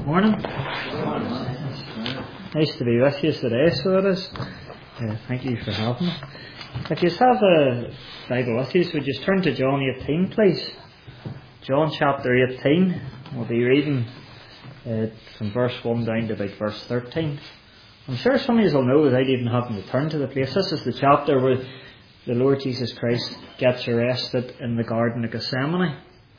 Morning. Nice to be with you today, so it is. Thank you for having me. If you have a Bible with you, would you turn to John 18, please? John chapter 18. We'll be reading from verse 1 down to about verse 13. I'm sure some of you will know without even having to turn to the place. This is the chapter where the Lord Jesus Christ gets arrested in the Garden of Gethsemane.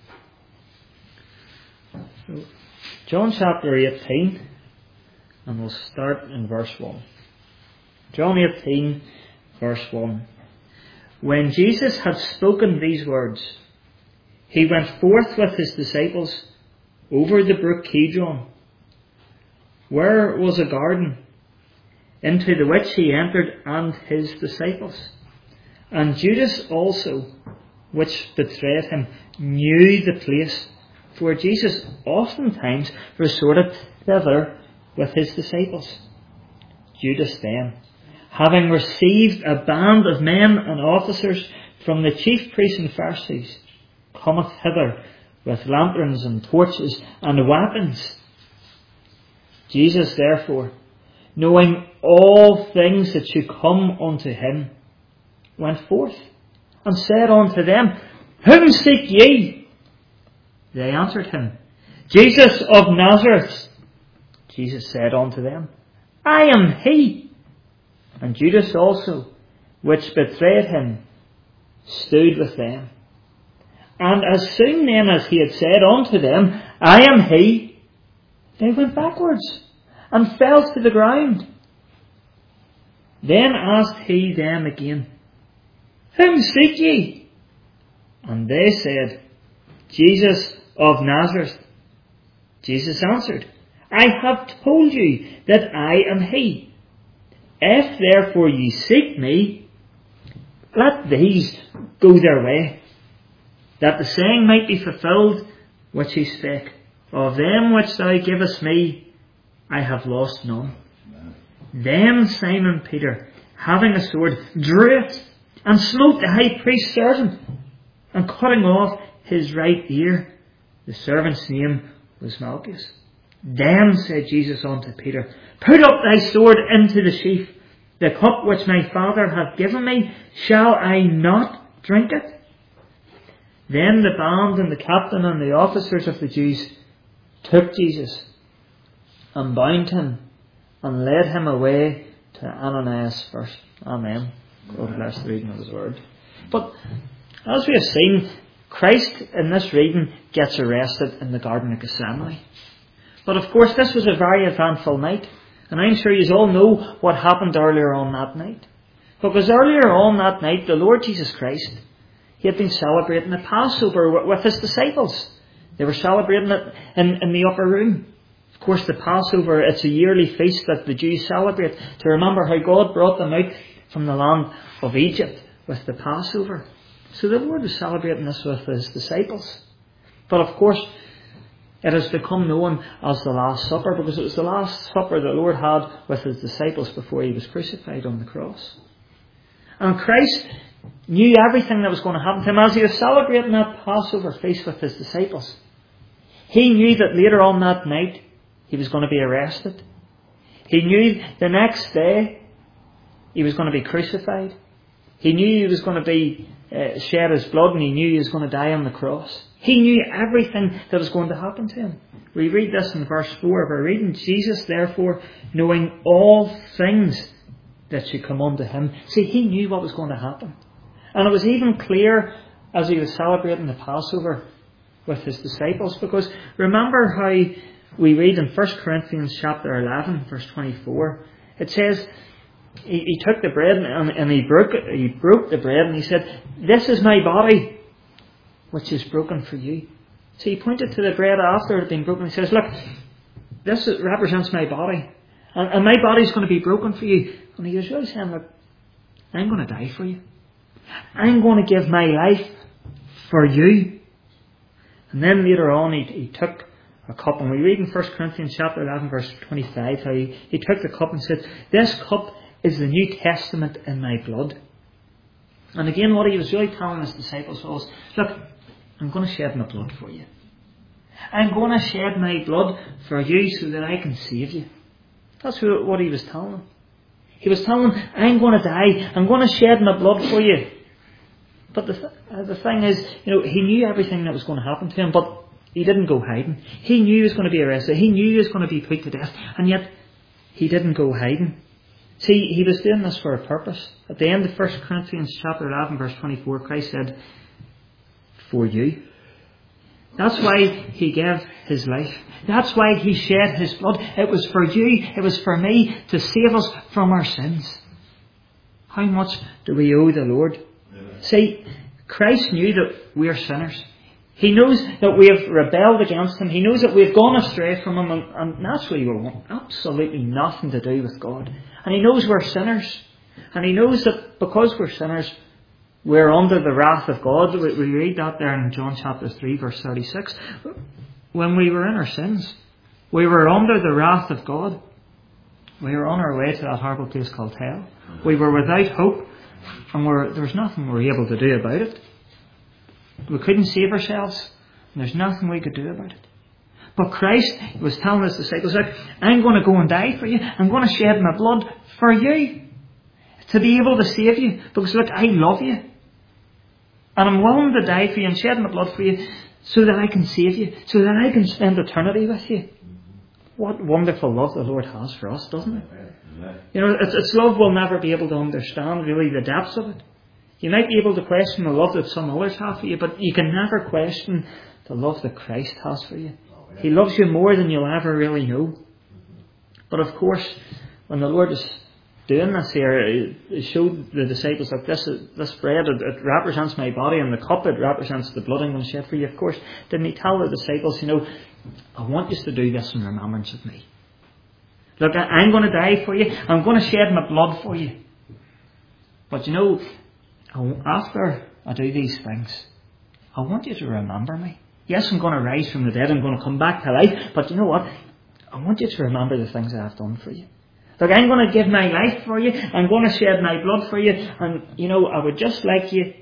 So, John chapter 18, and we'll start in verse 1. John 18, verse 1. When Jesus had spoken these words, he went forth with his disciples over the brook Kidron, where was a garden, into the which he entered and his disciples. And Judas also, which betrayed him, knew the place, for Jesus oftentimes resorted thither with his disciples. Judas then, having received a band of men and officers from the chief priests and Pharisees, cometh hither with lanterns and torches and weapons. Jesus therefore, knowing all things that should come unto him, went forth and said unto them, Whom seek ye? They answered him, Jesus of Nazareth. Jesus said unto them, I am he. And Judas also, which betrayed him, stood with them. And as soon then as he had said unto them, I am he, they went backwards and fell to the ground. Then asked he them again, Whom seek ye? And they said, Jesus of Nazareth. Jesus answered, I have told you that I am he. If therefore ye seek me, let these go their way, that the saying might be fulfilled which he spake, Of them which thou givest me, I have lost none. Then Simon Peter, having a sword, drew it, and smote the high priest's servant, and cutting off his right ear. The servant's name was Malchus. Then said Jesus unto Peter, Put up thy sword into the sheath. The cup which my Father hath given me, shall I not drink it? Then the band and the captain and the officers of the Jews took Jesus and bound him and led him away to Ananias first. Amen. God bless the reading of his word. But as we have seen, Christ in this reading gets arrested in the Garden of Gethsemane. But of course this was a very eventful night. And I'm sure you all know what happened earlier on that night. Because earlier on that night, the Lord Jesus Christ, he had been celebrating the Passover with his disciples. They were celebrating it in the upper room. Of course, the Passover, it's a yearly feast that the Jews celebrate to remember how God brought them out from the land of Egypt with the Passover. So the Lord was celebrating this with his disciples. But of course, it has become known as the Last Supper because it was the Last Supper the Lord had with his disciples before he was crucified on the cross. And Christ knew everything that was going to happen to him as he was celebrating that Passover feast with his disciples. He knew that later on that night he was going to be arrested. He knew the next day he was going to be crucified. He knew he was going to be shed his blood, and he knew he was going to die on the cross. He knew everything that was going to happen to him. We read this in verse 4 of our reading. Jesus, therefore, knowing all things that should come unto him. See, he knew what was going to happen. And it was even clear as he was celebrating the Passover with his disciples. Because remember how we read in 1 Corinthians chapter 11, verse 24. It says, he took the bread and he broke the bread and he said, This is my body, which is broken for you. So he pointed to the bread after it had been broken. He says, Look, this represents my body. And my body is going to be broken for you. And he was really saying, Look, I'm going to die for you. I'm going to give my life for you. And then later on he took a cup. And we read in 1 Corinthians chapter 11 verse 25 how he took the cup and said, This cup is the New Testament in my blood. And again, what he was really telling his disciples was, Look, I'm going to shed my blood for you. I'm going to shed my blood for you so that I can save you. That's what he was telling them. He was telling them, I'm going to die. I'm going to shed my blood for you. But the thing is, he knew everything that was going to happen to him, but he didn't go hiding. He knew he was going to be arrested. He knew he was going to be put to death. And yet, he didn't go hiding. See, he was doing this for a purpose. At the end of 1 Corinthians chapter 11, verse 24, Christ said, for you. That's why he gave his life. That's why he shed his blood. It was for you. It was for me to save us from our sins. How much do we owe the Lord? See, Christ knew that we are sinners. He knows that we have rebelled against him. He knows that we have gone astray from him. And naturally we want absolutely nothing to do with God. And he knows we're sinners. And he knows that because we're sinners, we're under the wrath of God. We read that there in John chapter 3 verse 36. When we were in our sins, we were under the wrath of God. We were on our way to that horrible place called hell. We were without hope, and there was nothing we were able to do about it. We couldn't save ourselves, and there's nothing we could do about it. But Christ was telling his disciples, look, I'm going to go and die for you. I'm going to shed my blood for you, to be able to save you. Because look, I love you. And I'm willing to die for you and shed my blood for you so that I can save you, so that I can spend eternity with you. What wonderful love the Lord has for us, doesn't it? It's love we'll never be able to understand, really, the depths of it. You might be able to question the love that some others have for you, but you can never question the love that Christ has for you. He loves you more than you'll ever really know. But of course, when the Lord is doing this here, it showed the disciples that this bread, it represents my body, and the cup, it represents the blood I'm going to shed for you. Of course, didn't he tell the disciples, I want you to do this in remembrance of me. Look, I'm going to die for you. I'm going to shed my blood for you. But after I do these things, I want you to remember me. Yes, I'm going to rise from the dead. I'm going to come back to life. But you know what? I want you to remember the things that I've done for you. Look, I'm going to give my life for you. I'm going to shed my blood for you. And, I would just like you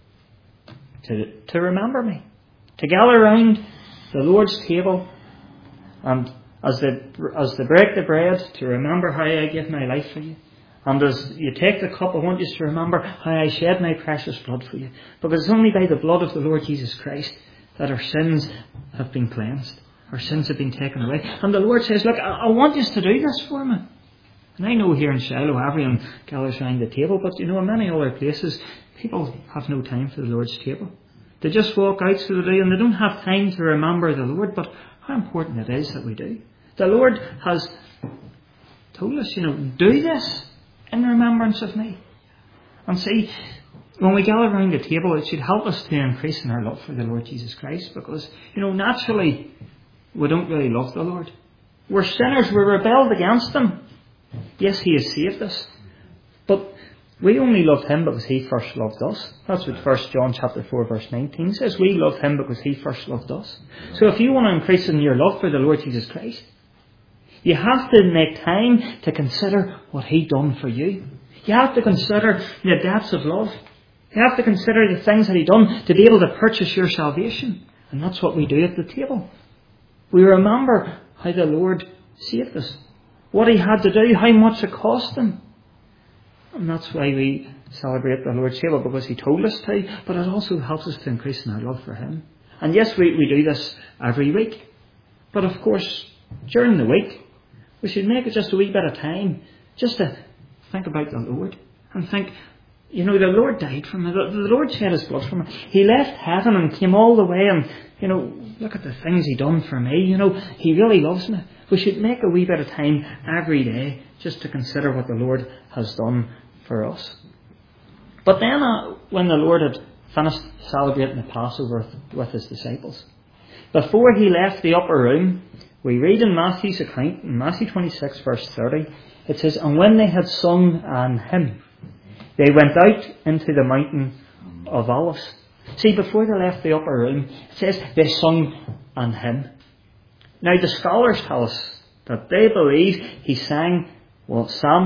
to remember me. To gather around the Lord's table, and as they break the bread, to remember how I give my life for you. And as you take the cup, I want you to remember how I shed my precious blood for you. Because it's only by the blood of the Lord Jesus Christ that our sins have been cleansed. Our sins have been taken away. And the Lord says, look, I want you to do this for me. And I know here in Shiloh, everyone gathers around the table, but in many other places, people have no time for the Lord's table. They just walk out through the day and they don't have time to remember the Lord, but how important it is that we do. The Lord has told us, do this in remembrance of me. And see, when we gather around the table, it should help us to increase in our love for the Lord Jesus Christ, because, naturally, we don't really love the Lord. We're sinners, we're rebelled against Him. Yes, He has saved us, but we only love Him because He first loved us. That's what 1 John chapter 4 verse 19 says. We love Him because He first loved us. So if you want to increase in your love for the Lord Jesus Christ, you have to make time to consider what He done for you. You have to consider the depths of love. You have to consider the things that He done to be able to purchase your salvation. And that's what we do at the table. We remember how the Lord saved us. What He had to do, how much it cost Him. And that's why we celebrate the Lord's table, because He told us to, but it also helps us to increase in our love for Him. And yes, we do this every week. But of course, during the week, we should make it just a wee bit of time just to think about the Lord. And think, the Lord died for me. The Lord shed His blood for me. He left heaven and came all the way, and, look at the things He done for me. He really loves me. We should make a wee bit of time every day just to consider what the Lord has done for us. But then, when the Lord had finished celebrating the Passover with His disciples, before He left the upper room, we read in Matthew's account, in Matthew 26 verse 30, it says, and when they had sung an hymn, they went out into the mountain of Olives. See, before they left the upper room, it says they sung an hymn. Now the scholars tell us that they believe He sang, Psalm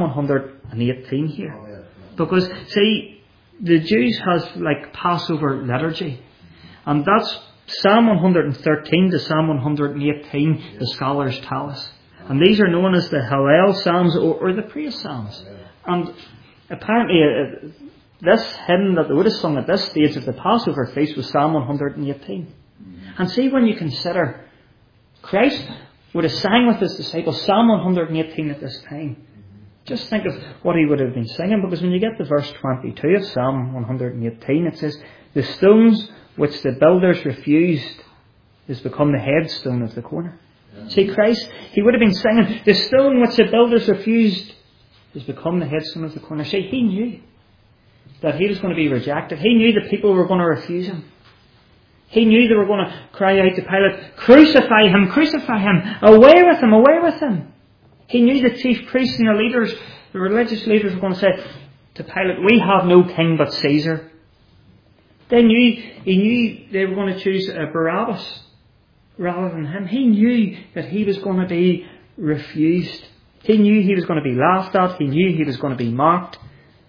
118 here. Because, see, the Jews has Passover liturgy. And that's Psalm 113 to Psalm 118, the scholars tell us. And these are known as the Hallel Psalms or the Praise Psalms. And apparently this hymn that they would have sung at this stage of the Passover feast was Psalm 118. And see, when you consider Christ would have sang with his disciples Psalm 118 at this time. Just think of what he would have been singing, because when you get to verse 22 of Psalm 118, it says, "The stones which the builders refused has become the headstone of the corner." Yeah. See, Christ, he would have been singing, "The stone which the builders refused has become the headstone of the corner." See, he knew that he was going to be rejected. He knew that people were going to refuse him. He knew they were going to cry out to Pilate, "Crucify him, crucify him, away with him, away with him." He knew the chief priests and the leaders, the religious leaders, were going to say to Pilate, "We have no king but Caesar." He knew they were going to choose Barabbas rather than him. He knew that he was going to be refused. He knew he was going to be laughed at. He knew he was going to be mocked.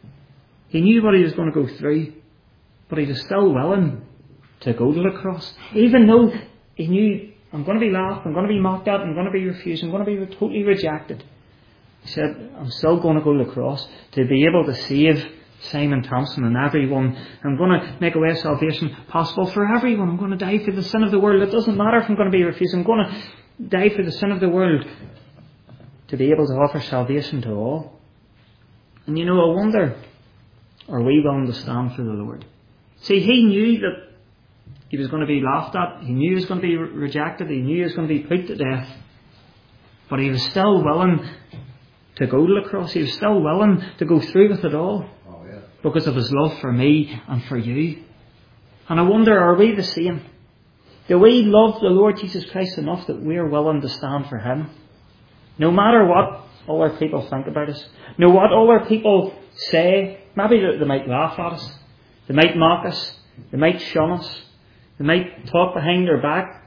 He knew what he was going to go through. But he was still willing to go to the cross. Even though he knew, "I'm going to be laughed, I'm going to be mocked at, I'm going to be refused, I'm going to be totally rejected." He said, "I'm still going to go to the cross to be able to save Simon Thompson and everyone. I'm going to make a way of salvation possible for everyone. I'm going to die for the sin of the world. It doesn't matter if I'm going to be refused. I'm going to die for the sin of the world to be able to offer salvation to all." And I wonder, are we willing to stand for the Lord? See, he knew that he was going to be laughed at. He knew he was going to be rejected. He knew he was going to be put to death. But he was still willing to go to the cross. He was still willing to go through with it all. Because of his love for me and for you. And I wonder, are we the same? Do we love the Lord Jesus Christ enough that we are willing to stand for him? No matter what other people think about us. No what other people say. Maybe they might laugh at us. They might mock us. They might shun us. They might talk behind our back.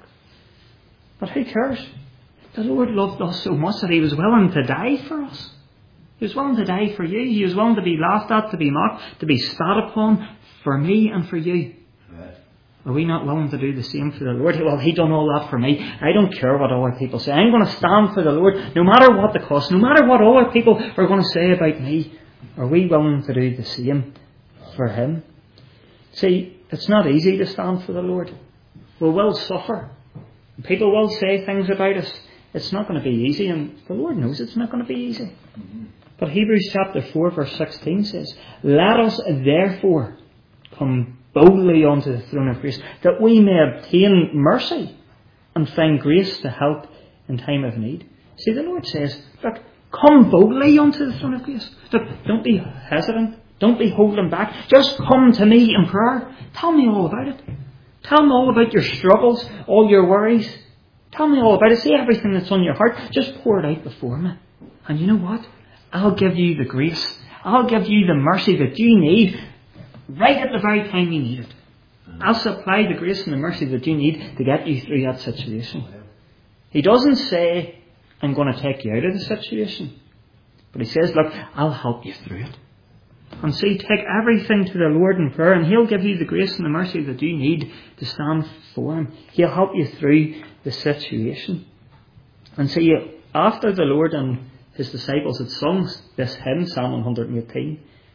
But who cares? The Lord loved us so much that he was willing to die for us. He was willing to die for you. He was willing to be laughed at, to be mocked, to be spat upon for me and for you. Right. Are we not willing to do the same for the Lord? Well, he done all that for me. I don't care what other people say. I'm going to stand for the Lord no matter what the cost, no matter what other people are going to say about me. Are we willing to do the same for him? See, it's not easy to stand for the Lord. We will suffer. People will say things about us. It's not going to be easy, and the Lord knows it's not going to be easy. But Hebrews chapter 4 verse 16 says, "Let us therefore come boldly unto the throne of grace, that we may obtain mercy and find grace to help in time of need." See, the Lord says, look, come boldly unto the throne of grace. Look, don't be hesitant. Don't be holding back. Just come to me in prayer. Tell me all about it. Tell me all about your struggles, all your worries. Tell me all about it. See everything that's on your heart. Just pour it out before me. And you know what? I'll give you the grace. I'll give you the mercy that you need right at the very time you need it. I'll supply the grace and the mercy that you need to get you through that situation. He doesn't say, "I'm going to take you out of the situation." But he says, look, I'll help you through it. And see, take everything to the Lord in prayer, and he'll give you the grace and the mercy that you need to stand for him. He'll help you through the situation. And see, after the Lord and his disciples had sung this hymn, Psalm 118,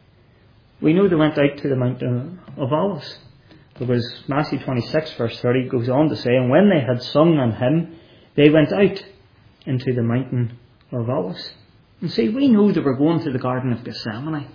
we know they went out to the Mountain of Olives. Because Matthew 26 verse 30 goes on to say, "And when they had sung an hymn, they went out into the Mountain of Olives." And see, we know they were going to the Garden of Gethsemane.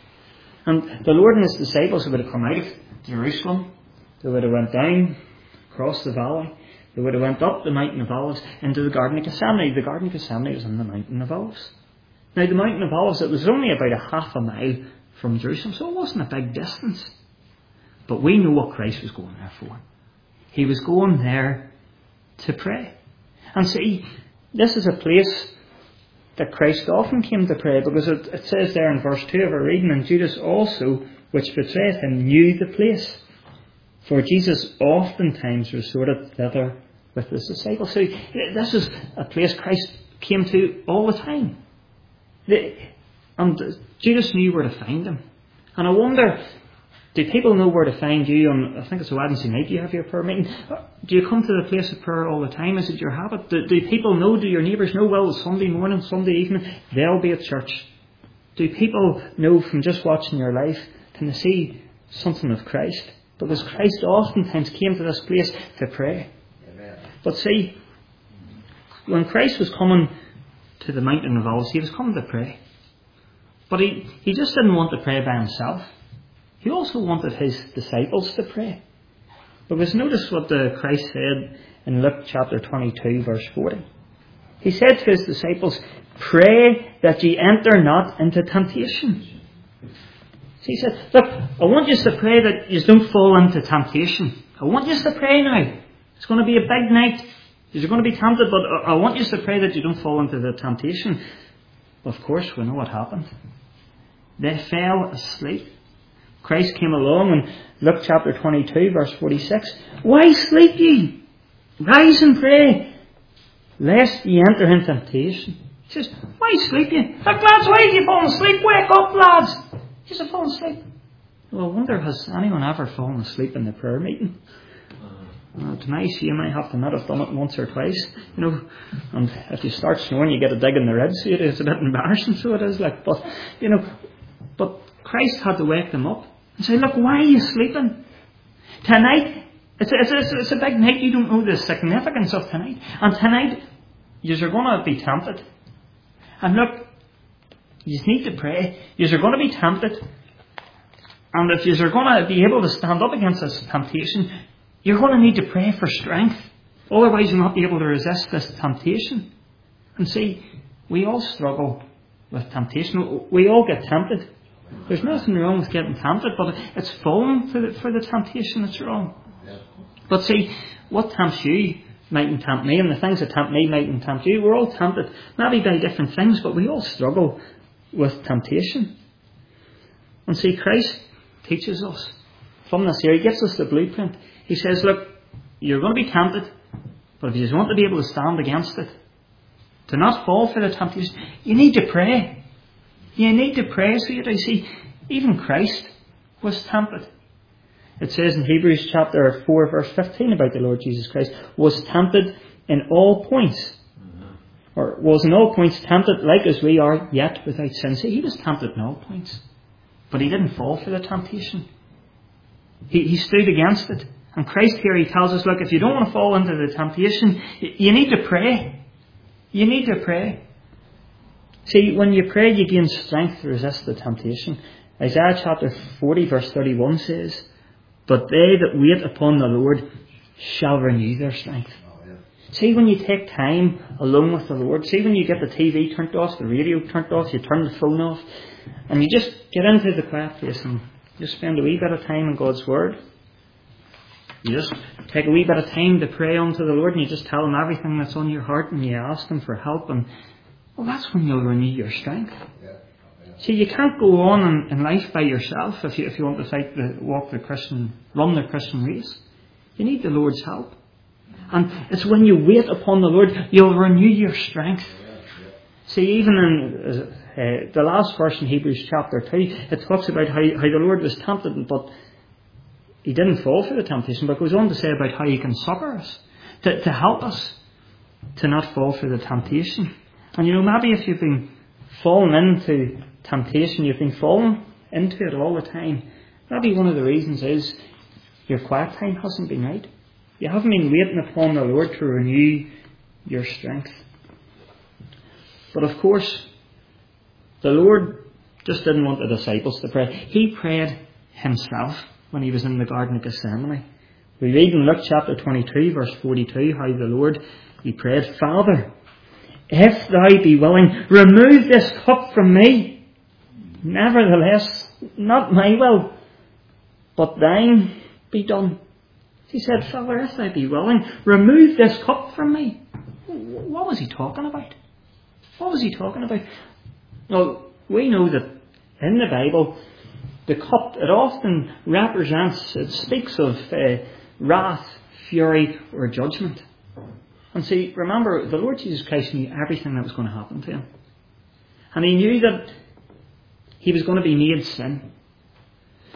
And the Lord and his disciples would have come out of Jerusalem. They would have went down across the valley. They would have went up the Mountain of Olives into the Garden of Gethsemane. The Garden of Gethsemane was in the Mountain of Olives. Now, the Mountain of Olives, it was only about a half a mile from Jerusalem, so it wasn't a big distance. But we know what Christ was going there for. He was going there to pray. And see, this is a place that Christ often came to pray, because it says there in verse 2 of our reading, "And Judas also, which betrayed him, knew the place. For Jesus oftentimes resorted thither with his disciples." So this is a place Christ came to all the time. And Judas knew where to find him. And I wonder, Do people know where to find you on, I think it's a Wednesday night you have your prayer meeting? Do you come to the place of prayer all the time? Is it your habit? Do people know, do your neighbours know, well, Sunday morning, Sunday evening, they'll be at church? Do people know from just watching your life, can they see something of Christ? Because Christ oftentimes came to this place to pray. Amen. But see, when Christ was coming to the Mountain of Olives, he was coming to pray. But he just didn't want to pray by himself. He also wanted his disciples to pray. Because notice what Christ said in Luke chapter 22 verse 40. He said to his disciples, "Pray that ye enter not into temptation." So he said, look, I want you to pray that you don't fall into temptation. I want you to pray now. It's going to be a big night. You're going to be tempted, but I want you to pray that you don't fall into the temptation. Of course, we know what happened. They fell asleep. Christ came along in Luke chapter 22 verse 46. "Why sleep ye? Rise and pray, lest ye enter into temptation." He says, "Why sleep ye? Look, lads, why are you falling asleep? Wake up, lads." He's fallen asleep. Well, I wonder, has anyone ever fallen asleep in the prayer meeting? To my shame, I have to admit I've done it once or twice, and if you start snoring, you get a dig in the ribs. It's a bit embarrassing, so it is. But Christ had to wake them up and say, "Look, why are you sleeping? Tonight, it's a big night. You don't know the significance of tonight. And tonight, you're going to be tempted. And look, you need to pray. You're going to be tempted. And if you're going to be able to stand up against this temptation, you're going to need to pray for strength. Otherwise, you'll not be able to resist this temptation." And see, we all struggle with temptation. We all get tempted. There's nothing wrong with getting tempted, but it's falling for the temptation that's wrong. But see, what tempts you mightn't tempt me, and the things that tempt me mightn't tempt you. We're all tempted, maybe by different things, but we all struggle with temptation. And see, Christ teaches us from this here. He gives us the blueprint. He says, look, you're going to be tempted, but if you just want to be able to stand against it, to not fall for the temptation, you need to pray. You need to pray. So you see, even Christ was tempted. It says in Hebrews chapter 4 verse 15 about the Lord Jesus Christ, was tempted in all points, or was in all points tempted like as we are, yet without sin. See, he was tempted in all points, but he didn't fall for the temptation. He stood against it. And Christ here, he tells us, look, if you don't want to fall into the temptation, you need to pray. You need to pray. See, when you pray, you gain strength to resist the temptation. Isaiah chapter 40 verse 31 says, "But they that wait upon the Lord shall renew their strength." See, when you take time alone with the Lord, see when you get the TV turned off, the radio turned off, you turn the phone off, and you just get into the quiet place and just spend a wee bit of time in God's Word. You just take a wee bit of time to pray unto the Lord, and you just tell Him everything that's on your heart, and you ask Him for help, and well, that's when you'll renew your strength. See, you can't go on in life by yourself if you want to run the Christian race. You need the Lord's help. And it's when you wait upon the Lord, you'll renew your strength. See, even in the last verse in Hebrews chapter 2, it talks about how the Lord was tempted, but He didn't fall for the temptation, but it goes on to say about how He can succour us, to help us to not fall for the temptation. And maybe if you've been falling into temptation, you've been falling into it all the time, maybe one of the reasons is your quiet time hasn't been right. You haven't been waiting upon the Lord to renew your strength. But of course, the Lord just didn't want the disciples to pray. He prayed Himself when He was in the Garden of Gethsemane. We read in Luke chapter 22 verse 42 how the Lord, He prayed, "Father, if Thou be willing, remove this cup from me. Nevertheless, not my will, but Thine be done." He said, "Father, if Thou be willing, remove this cup from me." What was He talking about? What was He talking about? Well, we know that in the Bible, the cup, it often it speaks of wrath, fury, or judgment. And see, remember, the Lord Jesus Christ knew everything that was going to happen to Him. And He knew that He was going to be made sin.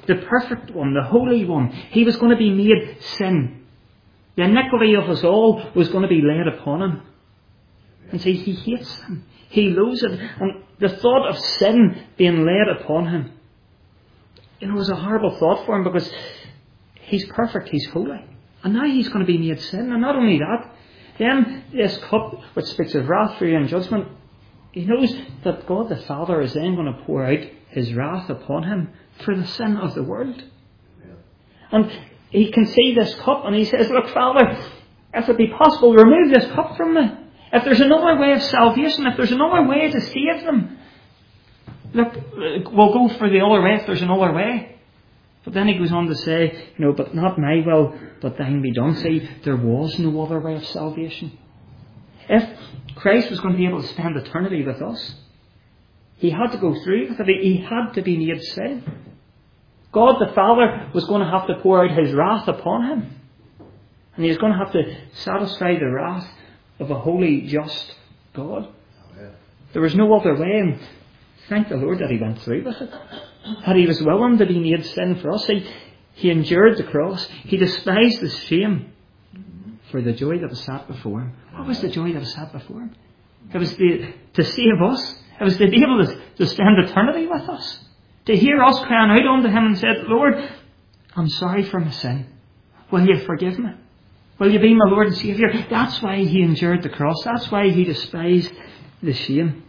the perfect one, the holy one. He was going to be made sin. The iniquity of us all was going to be laid upon him. And see, he hates sin. He loathes it. And the thought of sin being laid upon him, was a horrible thought for him, because he's perfect, he's holy. And now he's going to be made sin. And not only that, then this cup which speaks of wrath, fury and judgment, he knows that God the Father is then going to pour out his wrath upon him for the sin of the world. And he can see this cup and he says, look, Father, if it be possible, remove this cup from me. If there's another way of salvation, if there's another way to save them, look, we'll go for the other way if there's another way. But then he goes on to say, but not my will, but thine be done. See, there was no other way of salvation. If Christ was going to be able to spend eternity with us, he had to go through with it. He had to be made sin. God the Father was going to have to pour out his wrath upon him. And he was going to have to satisfy the wrath of a holy, just God. There was no other way, and thank the Lord that he went through with it. That he was willing to be made sin for us. He endured the cross. He despised the shame for the joy that was set before him. What was the joy that was set before him? It was to save us. It was to be able to spend eternity with us. To hear us crying out unto him and said, Lord, I'm sorry for my sin. Will you forgive me? Will you be my Lord and Saviour? That's why he endured the cross. That's why he despised the shame.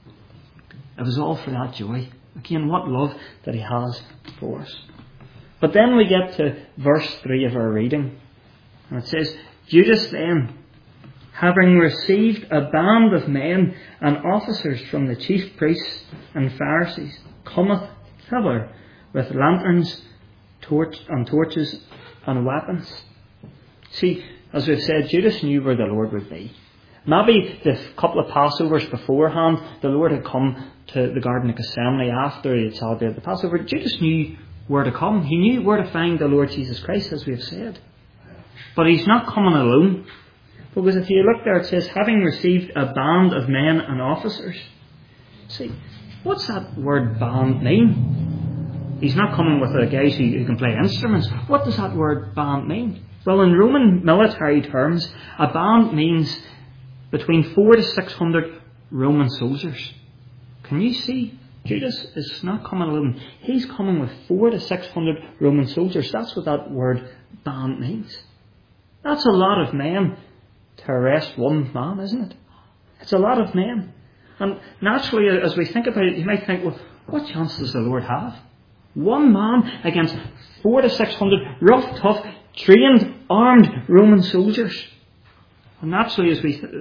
It was all for that joy. Again, what love that he has for us. But then we get to verse 3 of our reading. And it says, Judas then, having received a band of men and officers from the chief priests and Pharisees, cometh thither with lanterns, torches and weapons. See, as we've said, Judas knew where the Lord would be. Maybe the couple of Passovers beforehand, the Lord had come to the Garden of Gethsemane after he had celebrated the Passover. Judas knew where to come. He knew where to find the Lord Jesus Christ, as we have said. But he's not coming alone. Because if you look there, it says, having received a band of men and officers. See, what's that word band mean? He's not coming with guys who can play instruments. What does that word band mean? Well, in Roman military terms, a band means between 400 to 600 Roman soldiers. Can you see? Judas is not coming alone. He's coming with 400 to 600 Roman soldiers. That's what that word band means. That's a lot of men to arrest one man, isn't it? It's a lot of men. And naturally, as we think about it, you might think, well, what chance does the Lord have? One man against 400 to 600 rough, tough, trained, armed Roman soldiers. And naturally,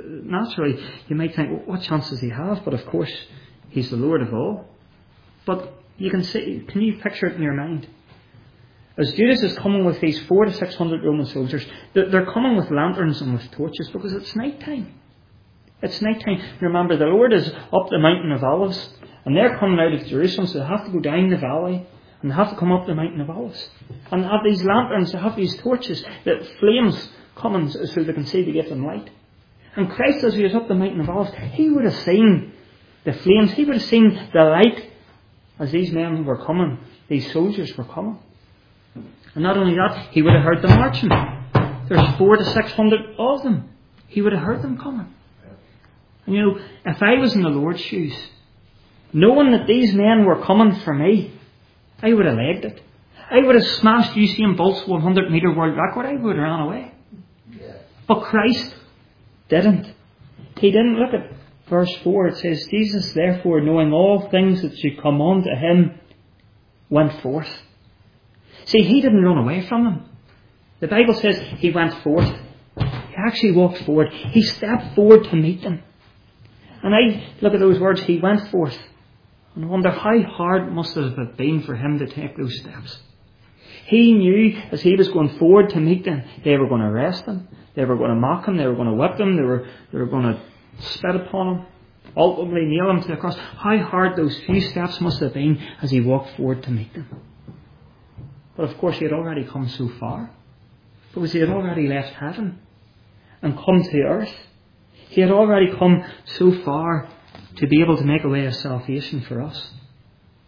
you might think, well, what chance does he have? But of course, he's the Lord of all. But you can you picture it in your mind? As Judas is coming with these 400 to 600 Roman soldiers, they're coming with lanterns and with torches because it's night time. It's night time. Remember, the Lord is up the mountain of Olives, and they're coming out of Jerusalem, so they have to go down the valley, and they have to come up the mountain of Olives. And they have these lanterns, they have these torches, that flames coming so they can see to give them light. And Christ, as he was up the mountain of Olives, he would have seen the flames, he would have seen the light as these men were coming, these soldiers were coming. And not only that, he would have heard them marching. There's 400 to 600 of them. He would have heard them coming. And if I was in the Lord's shoes, knowing that these men were coming for me, I would have legged it. I would have smashed Usain Bolt's 100 metre world record. I would have ran away. But Christ didn't. He didn't. Look at verse 4. It says, Jesus therefore, knowing all things that should come on to him, went forth. See, he didn't run away from them. The Bible says he went forth. He actually walked forward. He stepped forward to meet them. And I look at those words, he went forth, and I wonder how hard must it have been for him to take those steps. He knew as he was going forward to meet them, they were going to arrest him, they were going to mock him, they were going to whip him, they were going to spit upon him, ultimately nail him to the cross. How hard those few steps must have been as he walked forward to meet them. But of course he had already come so far, because he had already left heaven and come to earth. He had already come so far to be able to make a way of salvation for us.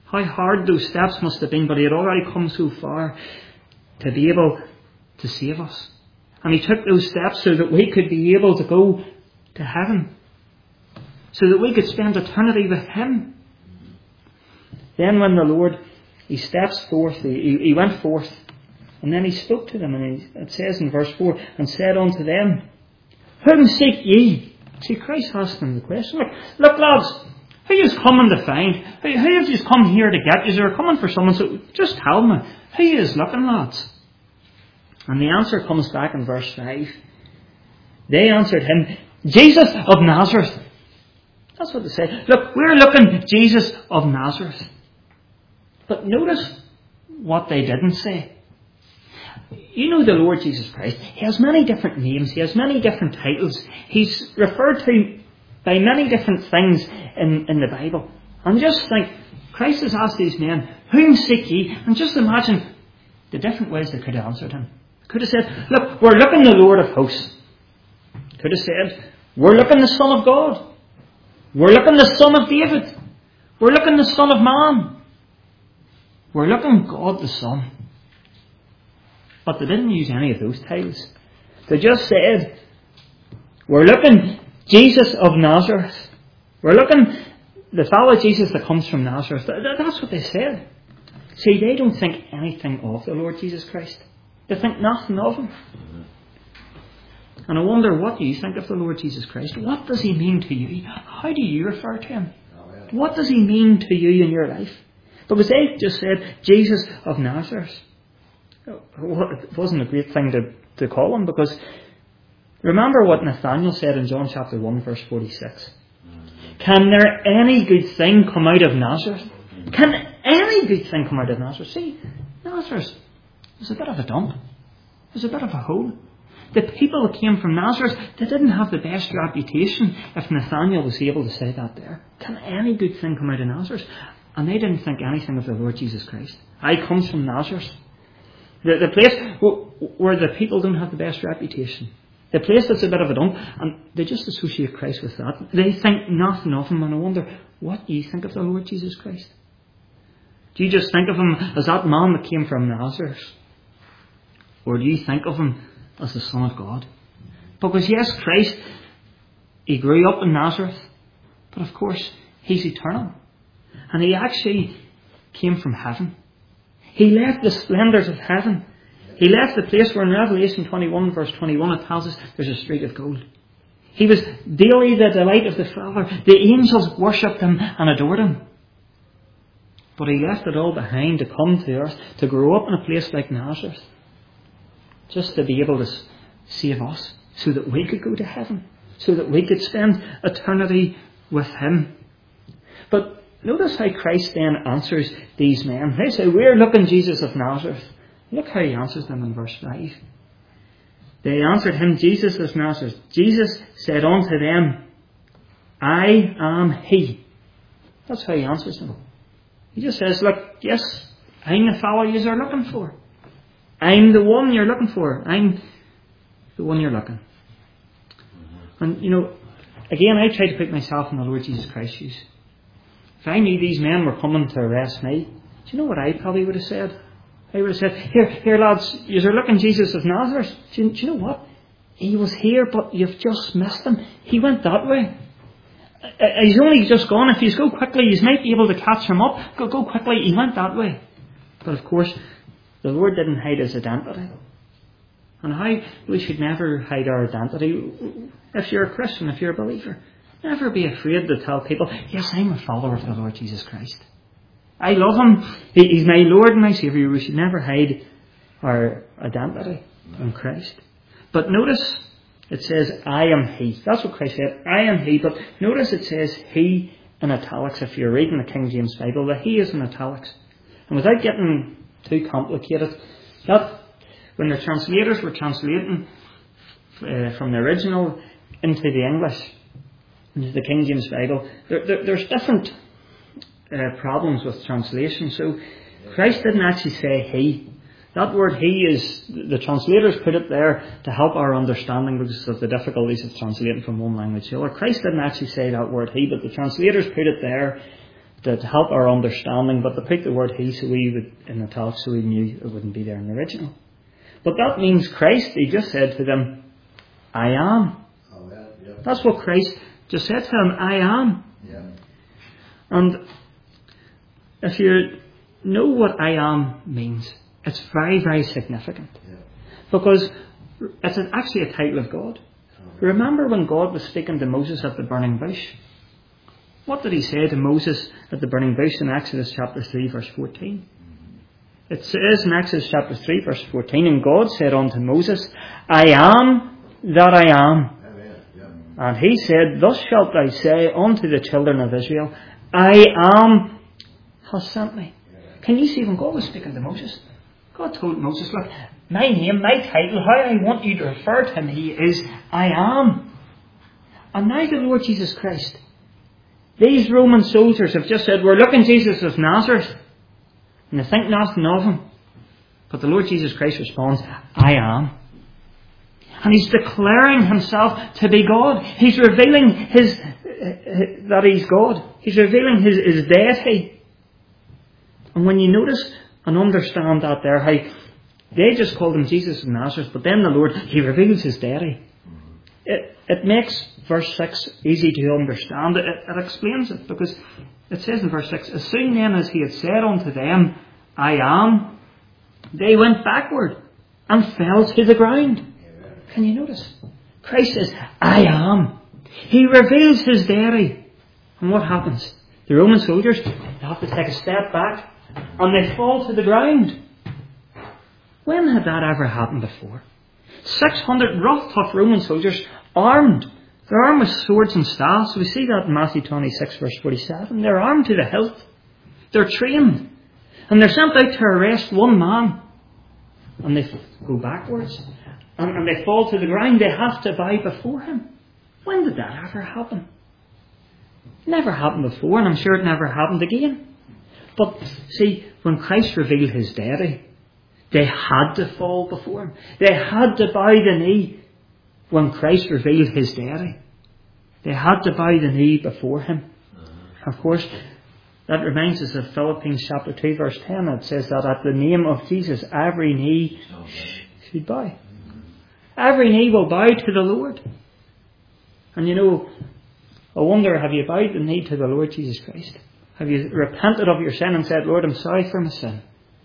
How hard those steps must have been, but he had already come so far to be able to save us. And he took those steps so that we could be able to go to heaven, so that we could spend eternity with him. Then when the Lord, he steps forth, he went forth, and then he spoke to them, and it says in verse 4, and said unto them, Whom seek ye? See, Christ asked them the question. Look lads, who is coming to find? Who have you come here to get? Is there coming for someone? So just tell me, who is looking, lads? And the answer comes back in verse 5. They answered him, Jesus of Nazareth. That's what they said. Look, we're looking Jesus of Nazareth. But notice what they didn't say. You know the Lord Jesus Christ. He has many different names. He has many different titles. He's referred to by many different things in the Bible. And just think, Christ has asked these men, Whom seek ye? And just imagine the different ways they could have answered him. Could have said, Look, we're looking the Lord of hosts. Could have said, We're looking the Son of God. We're looking the Son of David. We're looking the Son of Man. We're looking God the Son. But they didn't use any of those titles. They just said, We're looking Jesus of Nazareth. We're looking the fellow Jesus that comes from Nazareth. That's what they said. See, they don't think anything of the Lord Jesus Christ. They think nothing of him. And I wonder, what do you think of the Lord Jesus Christ? What does he mean to you? How do you refer to him? What does he mean to you in your life? Because they just said, Jesus of Nazareth. It wasn't a great thing to call him, because remember what Nathanael said in John chapter 1 verse 46. Can there any good thing come out of Nazareth? Can any good thing come out of Nazareth? See, Nazareth was a bit of a dump. It was a bit of a hole. The people that came from Nazareth, they didn't have the best reputation, if Nathanael was able to say that there. Can any good thing come out of Nazareth? And they didn't think anything of the Lord Jesus Christ. I comes from Nazareth. The place where the people don't have the best reputation. The place that's a bit of a dump. And they just associate Christ with that. They think nothing of him. And I wonder, what do you think of the Lord Jesus Christ? Do you just think of him as that man that came from Nazareth? Or do you think of him as the Son of God? Because yes, Christ, he grew up in Nazareth. But of course, he's eternal. And he actually came from heaven. He left the splendours of heaven. He left the place where in Revelation 21 verse 21 it tells us there's a street of gold. He was daily the delight of the Father. The angels worshipped him and adored him. But he left it all behind to come to earth, to grow up in a place like Nazareth, just to be able to save us, so that we could go to heaven, so that we could spend eternity with him. But notice how Christ then answers these men. They say, We're looking Jesus of Nazareth. Look how he answers them in verse 5. They answered him, Jesus of Nazareth. Jesus said unto them, I am he. That's how he answers them. He just says, Look, yes, I'm the fellow you are looking for. I'm the one you're looking for. I'm the one you're looking. And, again, I try to put myself in the Lord Jesus Christ's shoes. If I knew these men were coming to arrest me, do you know what I probably would have said? I would have said, Here lads, you're looking Jesus of Nazareth. Do you know what? He was here, but you've just missed him. He went that way. He's only just gone. If you go quickly, you might be able to catch him up. Go quickly. He went that way. But of course, the Lord didn't hide his identity. And how we should never hide our identity. If you're a Christian, if you're a believer, never be afraid to tell people, yes, I'm a follower of the Lord Jesus Christ. I love him. He's my Lord and my Saviour. We should never hide our identity in Christ. But notice it says, I am he. That's what Christ said. I am he. But notice it says he in italics. If you're reading the King James Bible, the he is in italics. And without getting too complicated, that when the translators were translating from the original into the English, into the King James Bible, there's different problems with translation. So Christ didn't actually say he. That word he is, the translators put it there to help our understanding because of the difficulties of translating from one language to the other. Christ didn't actually say that word he, but the translators put it there to help our understanding, but to put the word he so we would in italics so we knew it wouldn't be there in the original. But that means Christ, he just said to them, I am. Oh, yeah. That's what Christ just said to them, I am. Yeah. And if you know what I am means, it's very, very significant. Yeah. Because it's actually a title of God. Remember when God was speaking to Moses at the burning bush? What did he say to Moses at the burning bush in Exodus chapter 3 verse 14? It says in Exodus chapter 3 verse 14, and God said unto Moses, I am that I am. And he said, thus shalt thou say unto the children of Israel, I am has sent me. Can you see when God was speaking to Moses? God told Moses, look, my name, my title, how I want you to refer to me is I am. And now the Lord Jesus Christ. These Roman soldiers have just said, we're looking Jesus of Nazareth. And they think nothing of him. But the Lord Jesus Christ responds, I am. And he's declaring himself to be God. He's revealing that he's God. He's revealing his deity. And when you notice and understand that there, how they just called him Jesus of Nazareth, but then the Lord, he reveals his deity. It makes verse 6 easy to understand. It explains it, because it says in verse 6, as soon then as he had said unto them, I am, they went backward and fell to the ground. Can you notice? Christ says, I am. He reveals his deity. And what happens? The Roman soldiers, they have to take a step back and they fall to the ground. When had that ever happened before? 600 rough, tough Roman soldiers, armed. They're armed with swords and staffs. We see that in Matthew 26 verse 47. They're armed to the hilt. They're trained. And they're sent out to arrest one man. And they go backwards. And they fall to the ground. They have to bow before him. When did that ever happen? Never happened before, and I'm sure it never happened again. But see, when Christ revealed his deity, they had to fall before him. They had to bow the knee when Christ revealed his deity. They had to bow the knee before him. Of course, that reminds us of Philippians chapter 2 verse 10. It says that at the name of Jesus, every knee should bow. Every knee will bow to the Lord. And you know, I wonder, have you bowed the knee to the Lord Jesus Christ? Have you repented of your sin and said, Lord, I'm sorry for my sin?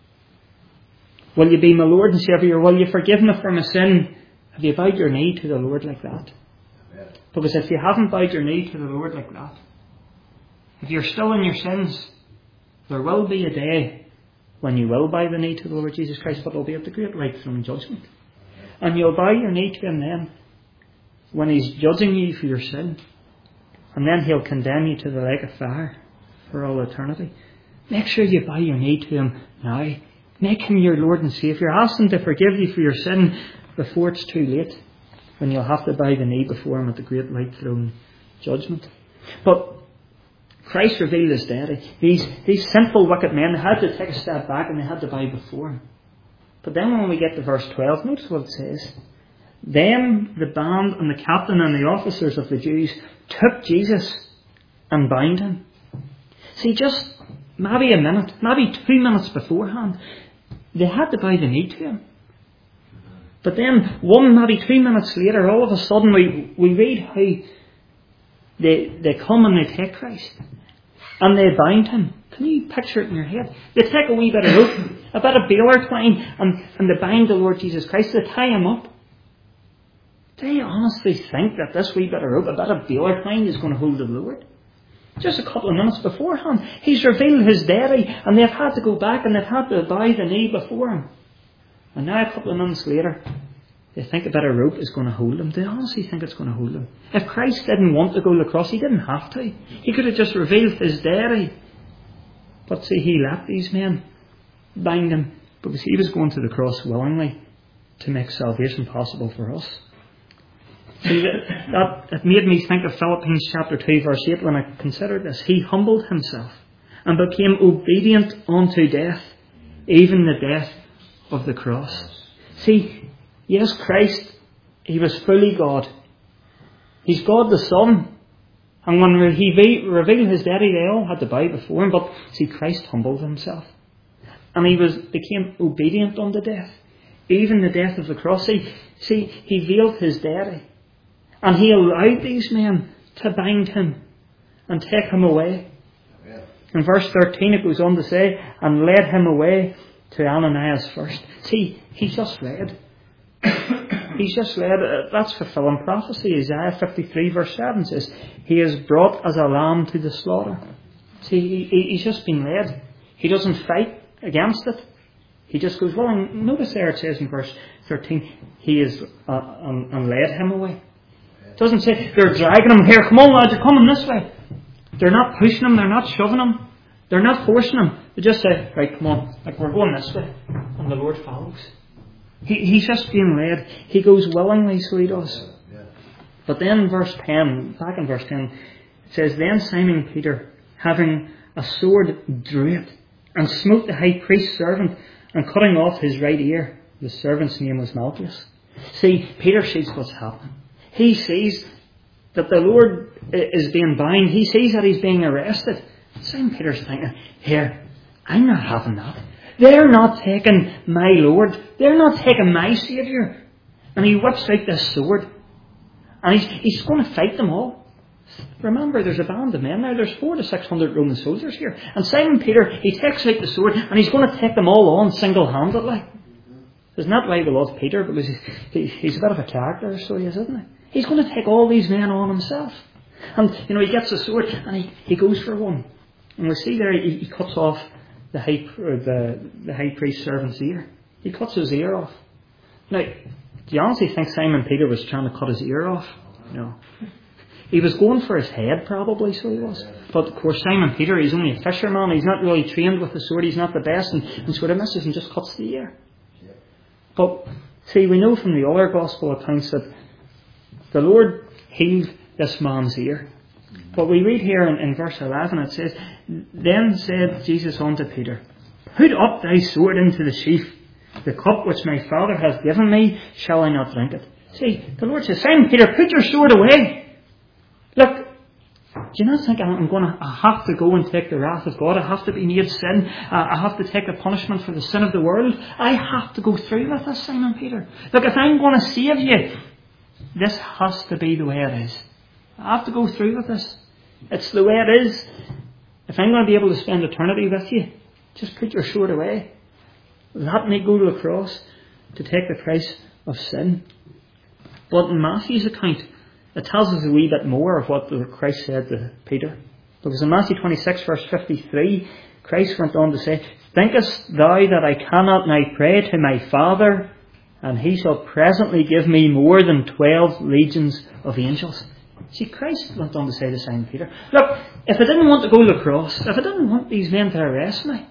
Will you be my Lord and Saviour? Will you forgive me for my sin? Have you bowed your knee to the Lord like that? Because if you haven't bowed your knee to the Lord like that, if you're still in your sins, there will be a day when you will bow the knee to the Lord Jesus Christ, but it'll be at the great white throne judgment. And you'll bow your knee to him then, when he's judging you for your sin. And then he'll condemn you to the lake of fire for all eternity. Make sure you bow your knee to him now. Make him your Lord and Saviour. Ask him to forgive you for your sin before it's too late, when you'll have to bow the knee before him at the great white throne judgment. But Christ revealed his deity. These sinful, wicked men, they had to take a step back and they had to bow before him. But then when we get to verse 12, notice what it says. Then the band and the captain and the officers of the Jews took Jesus and bound him. See, just maybe a minute, maybe 2 minutes beforehand, they had to bow the knee to him. But then maybe 2 minutes later, all of a sudden we read how they come and they take Christ. And they bind him. Can you picture it in your head? They take a wee bit of rope, a bit of baler twine, and they bind the Lord Jesus Christ. They tie him up. Do you honestly think that this wee bit of rope, a bit of baler twine, is going to hold the Lord? Just a couple of minutes beforehand, he's revealed his deity, and they've had to go back and they've had to bow the knee before him. And now a couple of minutes later, they think a bit of rope is going to hold him. Do you honestly think it's going to hold him? If Christ didn't want to go to the cross, he didn't have to. He could have just revealed his deity. But see, he let these men bind him because he was going to the cross willingly to make salvation possible for us. See, that it made me think of Philippians chapter 2 verse 8 when I considered this. He humbled himself and became obedient unto death, even the death of the cross. See, yes, Christ, he was fully God. He's God the Son, And when he revealed his deity, they all had to bow before him. But see, Christ humbled himself. And he became obedient unto death. Even the death of the cross. See, he veiled his deity. And he allowed these men to bind him and take him away. Yeah. In verse 13 it goes on to say, and led him away to Ananias first. See, he's just led. He's just led. That's fulfilling prophecy. Isaiah 53 verse 7 says, he is brought as a lamb to the slaughter. See, he's just been led. He doesn't fight against it. He just goes, well, and notice there it says in verse 13, he is, and led him away. It doesn't say they're dragging him here. Come on, lads, you're coming this way. They're not pushing him. They're not shoving him. They're not forcing him. They just say, right, come on, like we're going this way. And the Lord follows. He's just being led. He goes willingly, so he does. But then verse 10, back in verse 10, it says, then Simon Peter, having a sword, drew it, and smote the high priest's servant, and cutting off his right ear. The servant's name was Malchus. See, Peter sees what's happening. He sees that the Lord is being bound. He sees that he's being arrested. Simon Peter's thinking, here, I'm not having that. They're not taking my Lord. They're not taking my Saviour. And he whips out this sword. And he's going to fight them all. Remember, there's a band of men now. There's 400 to 600 Roman soldiers here. And Simon Peter, he takes out the sword and he's going to take them all on single-handedly. Isn't that why we love Peter? Because he's a bit of a character, so he is, isn't he? He's going to take all these men on himself. And, he gets the sword and he goes for one. And we see there, he cuts off the high priest's servant's ear. He cuts his ear off. Now, do you honestly think Simon Peter was trying to cut his ear off? No. He was going for his head, probably, so he was. But, of course, Simon Peter, he's only a fisherman. He's not really trained with the sword. He's not the best. And so he misses and just cuts the ear. But, see, we know from the other gospel accounts that the Lord healed this man's ear. But we read here in verse 11, it says, then said Jesus unto Peter, put up thy sword into the sheath. The cup which my Father hath given me, shall I not drink it? See, the Lord says, Simon Peter, put your sword away. Look, do you not think I have to go and take the wrath of God? I have to be made sin. I have to take the punishment for the sin of the world. I have to go through with this, Simon Peter. Look, if I'm going to save you, this has to be the way it is. I have to go through with this. It's the way it is. If I'm going to be able to spend eternity with you, just put your sword away. Let me go to the cross to take the price of sin. But in Matthew's account, it tells us a wee bit more of what Christ said to Peter. Because in Matthew 26 verse 53, Christ went on to say, thinkest thou that I cannot now pray to my Father, and he shall presently give me more than 12 legions of angels? See, Christ went on to say to Simon Peter, look, if I didn't want to go to the cross, if I didn't want these men to arrest me,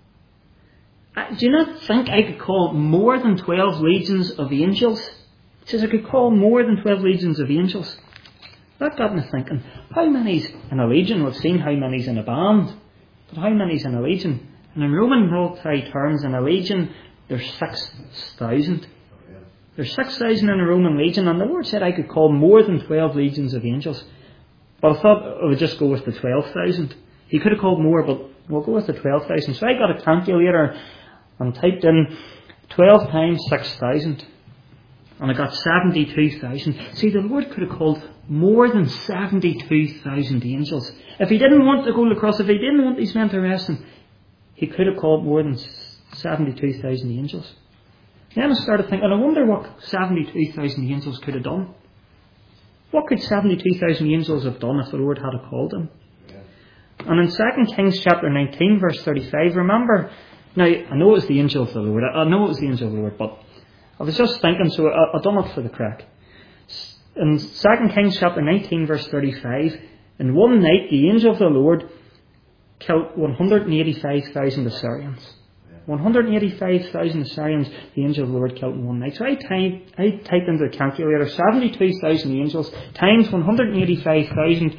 do you not think I could call more than 12 legions of angels? He says I could call more than 12 legions of angels. That got me thinking, how many's in a legion? We've seen how many's in a band, but how many's in a legion? And in Roman military terms, in a legion, there's 6,000. There's 6,000 in a Roman legion, and the Lord said I could call more than 12 legions of angels. But I thought I would just go with the 12,000. He could have called more, but we'll go with the 12,000. So I got a calculator and typed in 12 times 6,000. And I got 72,000. See, the Lord could have called more than 72,000 angels. If he didn't want to go to the cross, if he didn't want these men to arrest him, he could have called more than 72,000 angels. Then I started thinking, I wonder what 72,000 angels could have done. What could 72,000 angels have done if the Lord had called them? Yeah. And in 2 Kings chapter 19 verse 35, remember, now I know it was the angel of the Lord, but I was just thinking, so I done it for the crack. In 2 Kings chapter 19 verse 35, in one night the angel of the Lord killed 185,000 Assyrians. 185,000 Assyrians the angel of the Lord killed in one night. So I typed into the calculator 72,000 angels times 185,000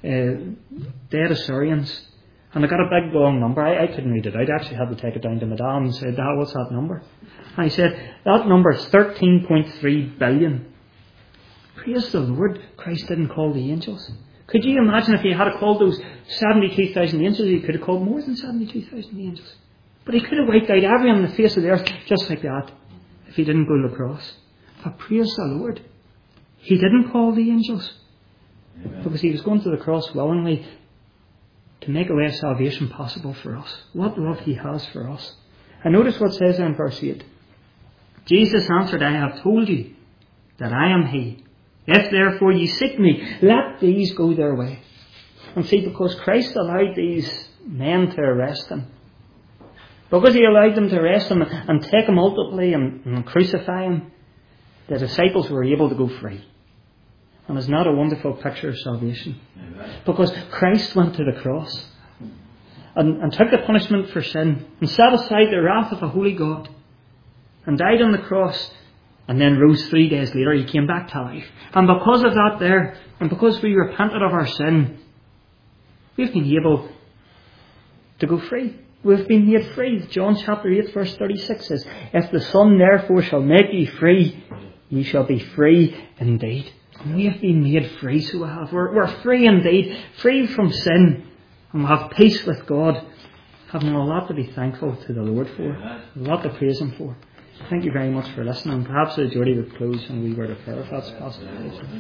dead Assyrians. And I got a big long number. I couldn't read it out. I actually had to take it down to Madame and said, what's that number? And I said, that number is 13.3 billion. Praise the Lord, Christ didn't call the angels. Could you imagine if he had called those 72,000 angels, he could have called more than 72,000 angels. But he could have wiped out everyone on the face of the earth just like that if he didn't go to the cross. But praise the Lord, he didn't call the angels. Amen. Because he was going to the cross willingly to make a way of salvation possible for us. What love he has for us. And notice what it says in verse 8. Jesus answered, I have told you that I am he. If therefore you seek me, let these go their way. And see, because Christ allowed these men to arrest him, because he allowed them to arrest him and take him ultimately and crucify him, the disciples were able to go free. And it's not a wonderful picture of salvation? Amen. Because Christ went to the cross and took the punishment for sin and set aside the wrath of a holy God and died on the cross and then rose 3 days later. He came back to life. And because of that there, and because we repented of our sin, we've been able to go free. We've been made free. John chapter 8 verse 36 says, if the Son therefore shall make you free, ye shall be free indeed. And we have been made free, so we have. We're free indeed, free from sin, and we have peace with God, having a lot to be thankful to the Lord for, a lot to praise him for. Thank you very much for listening. Perhaps the Geordie would close and we were to prayer if that's possible.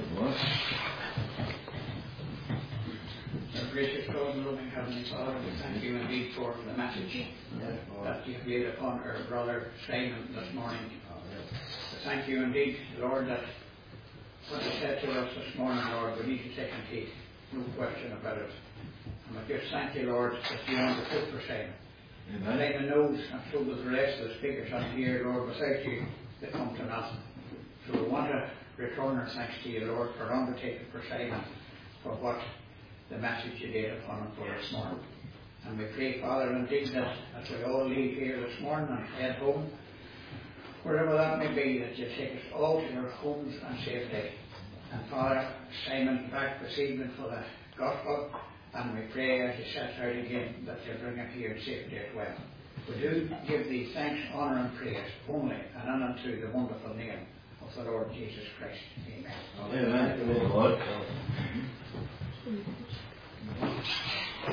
Gracious God and loving Heavenly Father, we thank you indeed for the message that you've laid upon our brother Simon this morning. We thank you indeed, Lord, that what you said to us this morning, Lord, we need to take and heed. No question about it. And we just thank you, Lord, that you understood for Simon. Simon knows, and so does the rest of the speakers on here, Lord, without you, they come to nothing. So we want to return our thanks to you, Lord, for undertaking for Simon, for what the message you laid upon him for this morning. And we pray, Father, indeed, that as we all leave here this morning and head home, wherever that may be, that you take us all to our homes and safety. And Father, Simon back this evening for the gospel, and we pray as he sets out again that you bring him here in safety as well. We do give thee thanks, honour and praise only and unto the wonderful name of the Lord Jesus Christ. Amen. Amen. Amen.